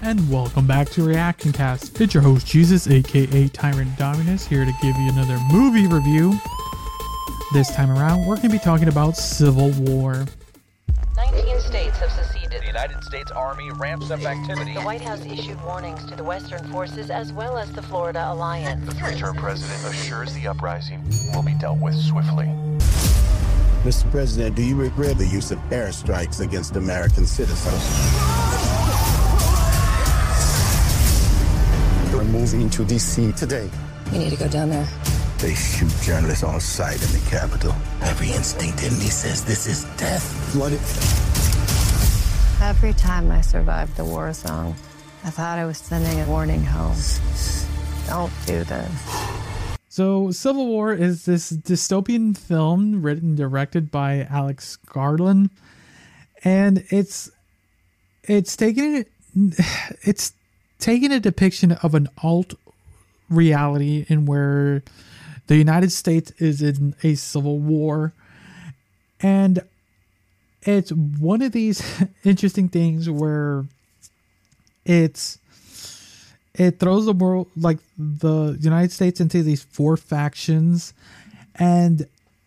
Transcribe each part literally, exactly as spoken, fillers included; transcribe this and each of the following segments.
and welcome back to Reaction Cast. It's your host Jesus, aka Tyrant Dominus, here to give you another movie review. This time around, we're going to be talking about Civil War. nineteen states have seceded. The United States Army ramps up activity. The White House issued warnings to the Western forces as well as the Florida Alliance. The three-term president assures the uprising will be dealt with swiftly. Mister President, do you regret the use of airstrikes against American citizens? We're moving to D C today. We need to go down there. They shoot journalists on sight in the Capitol. Every instinct in me says this is death. Flooded. Every time I survived the war zone, I thought I was sending a warning home. Don't do this. So, Civil War is this dystopian film written and directed by Alex Garland, and it's it's taking it it's taking a depiction of an alt reality in where the United States is in a civil war, and it's one of these interesting things where it's it throws the world, like the United States, into these four factions, and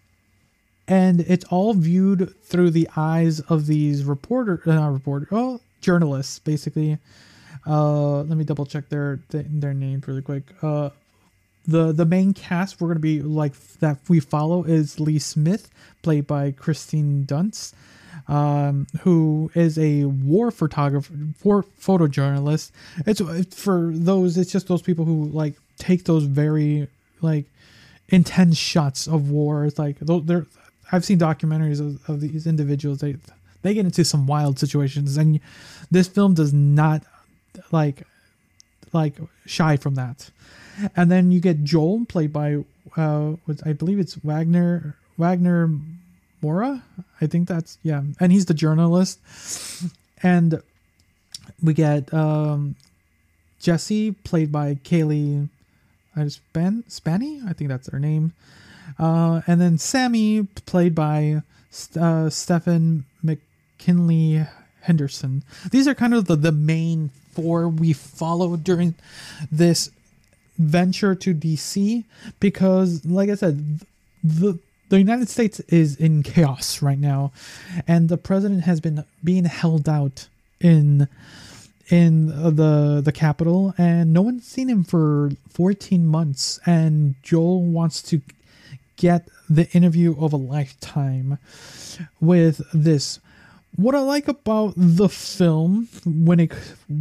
and it's all viewed through the eyes of these reporter, uh, not reporter, oh, journalists, basically. Uh, let me double check their their names really quick. Uh, the the main cast we're gonna be like that we follow is Lee Smith, played by Christine Dunst, um, who is a war photographer, war photojournalist. It's, it's for those. It's just those people who like take those very like intense shots of war. It's like they're. I've seen documentaries of, of these individuals. They they get into some wild situations, and this film does not like like shy from that. And then you get Joel, played by uh, I believe it's Wagner Wagner. Mora, I think that's, yeah, and he's the journalist. And we get um, Jesse, played by Kaylee uh, Span Spanny, I think that's her name. Uh, and then Sammy, played by uh, Stephen McKinley Henderson. These are kind of the, the main four we follow during this venture to D C, because, like I said, the The United States is in chaos right now, and the president has been being held out in in the the Capitol, and no one's seen him for fourteen months. And Joel wants to get the interview of a lifetime with this. What I like about the film, when it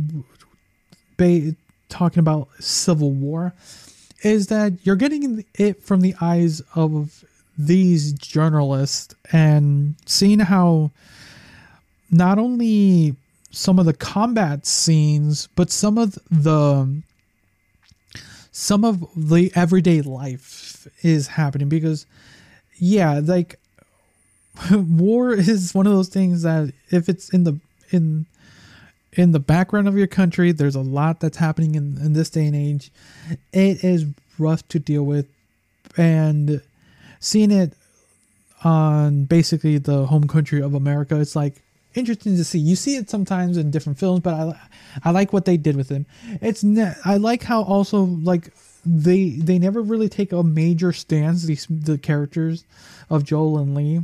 ba- talking about Civil War, is that you're getting it from the eyes of these journalists and seeing how not only some of the combat scenes, but some of the some of the everyday life is happening. Because yeah, like war is one of those things that if it's in the in in the background of your country, there's a lot that's happening in, in this day and age. It is rough to deal with, and seeing it on basically the home country of America, it's like interesting to see. You see it sometimes in different films, but I I like what they did with it. It's ne- I like how also like they they never really take a major stance. These the characters of Joel and Lee,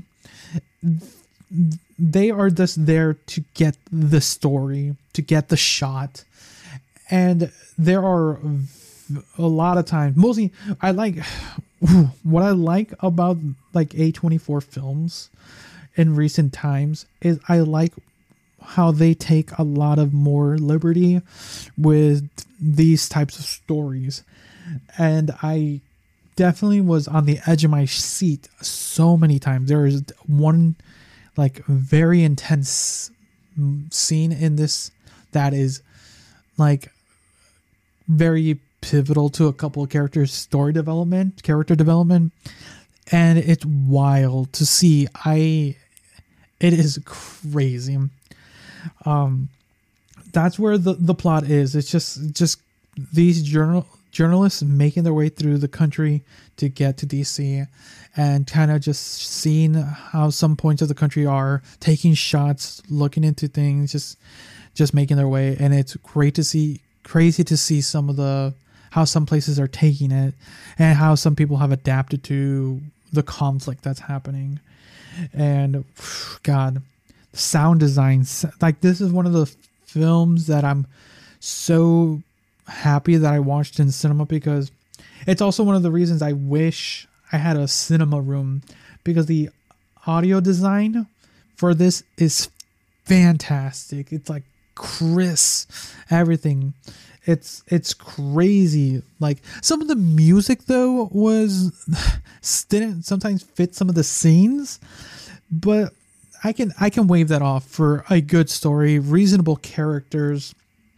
they are just there to get the story, to get the shot, and there are a lot of times. Mostly, I like. What I like about like A twenty-four films in recent times is I like how they take a lot of more liberty with these types of stories. And I definitely was on the edge of my seat so many times. There is one like very intense scene in this that is like very pivotal to a couple of characters' story development, character development, and it's wild to see. I, it is crazy. Um, that's where the, the plot is. It's just just these journal journalists making their way through the country to get to D C, and kind of just seeing how some points of the country are, taking shots, looking into things, just just making their way, and it's great to see, crazy to see some of the how some places are taking it, and how some people have adapted to the conflict that's happening. And God, sound design, like this is one of the films that I'm so happy that I watched in cinema, because it's also one of the reasons I wish I had a cinema room, because the audio design for this is fantastic. It's like crisp, everything. It's it's crazy. Like some of the music though was didn't sometimes fit some of the scenes, but I can I can wave that off for a good story, reasonable characters,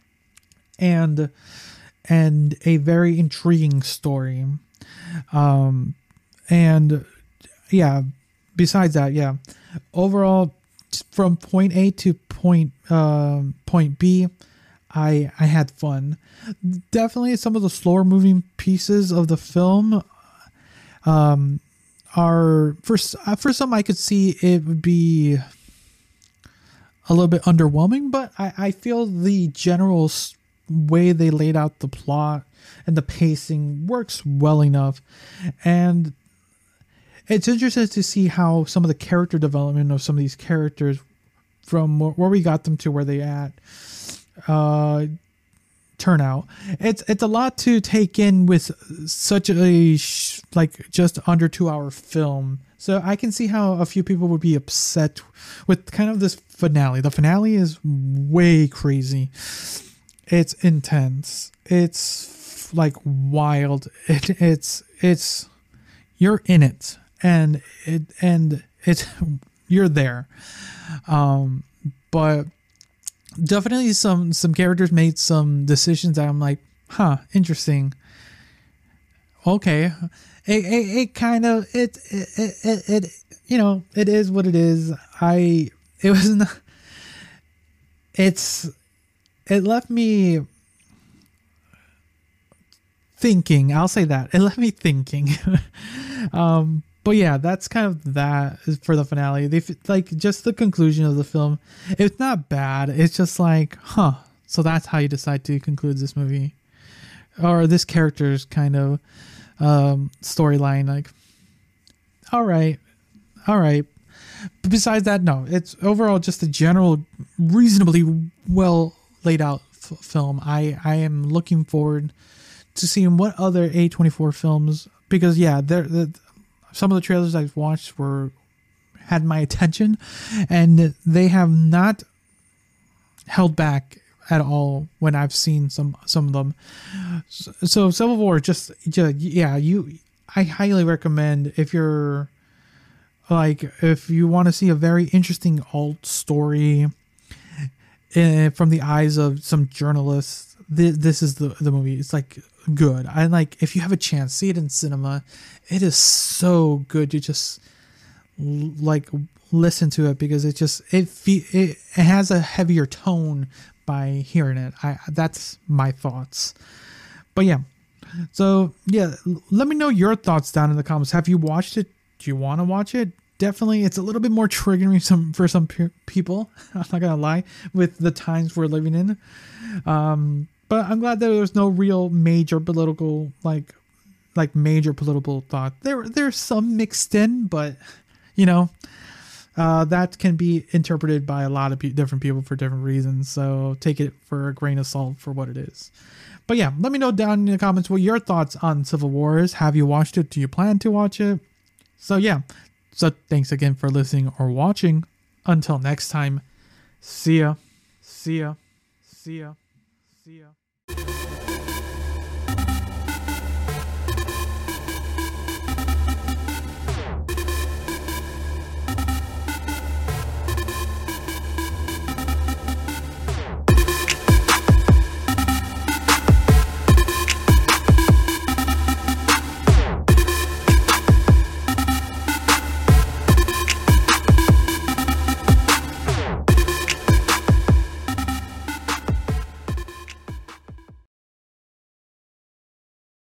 and and a very intriguing story. Um, and yeah, besides that, yeah, overall from point A to point um, point B, I I had fun. Definitely some of the slower moving pieces of the film um, are for for some I could see it would be a little bit underwhelming, but I, I feel the general way they laid out the plot and the pacing works well enough. And it's interesting to see how some of the character development of some of these characters, from where we got them to where they at, uh, turn out. It's it's a lot to take in with such a sh- like just under two hour film. So I can see how a few people would be upset with kind of this finale. The finale is way crazy. It's intense. It's like wild. It, it's it's you're in it, and it and it's you're there. Um, but definitely some some characters made some decisions that I'm like, huh, interesting. Okay, it it, it kind of it it, it it it you know it is what it is. I it was not. It's it left me thinking. I'll say that. It left me thinking. um, but yeah, that's kind of that for the finale. They like just the conclusion of the film. It's not bad. It's just like, huh. So that's how you decide to conclude this movie, or this character's kind of um, storyline. Like, all right, all right. But besides that, no. It's overall just a general, reasonably well laid out f- film. I, I am looking forward to seeing what other A twenty-four films, because yeah, there the, some of the trailers I've watched were had my attention, and they have not held back at all when I've seen some some of them. So, so Civil War, just, just yeah, you I highly recommend if you're like if you want to see a very interesting alt story uh, from the eyes of some journalists. This, this is the the movie. It's like good. I like if you have a chance, see it in cinema. It is so good. You just l- like listen to it, because it just it fe- it, it has a heavier tone by hearing it. I that's my thoughts. But yeah, so yeah, let me know your thoughts down in the comments. Have you watched it? Do you want to watch it? Definitely, it's a little bit more triggering some for some pe- people. I'm not gonna lie, with the times we're living in. Um, but I'm glad that there's no real major political like like major political thought. There there's some mixed in, but you know, uh, that can be interpreted by a lot of pe- different people for different reasons. So take it for a grain of salt for what it is. But yeah, let me know down in the comments what your thoughts on Civil War is. Have you watched it? Do you plan to watch it? So yeah. So thanks again for listening or watching. Until next time, see ya, see ya, see ya, see ya.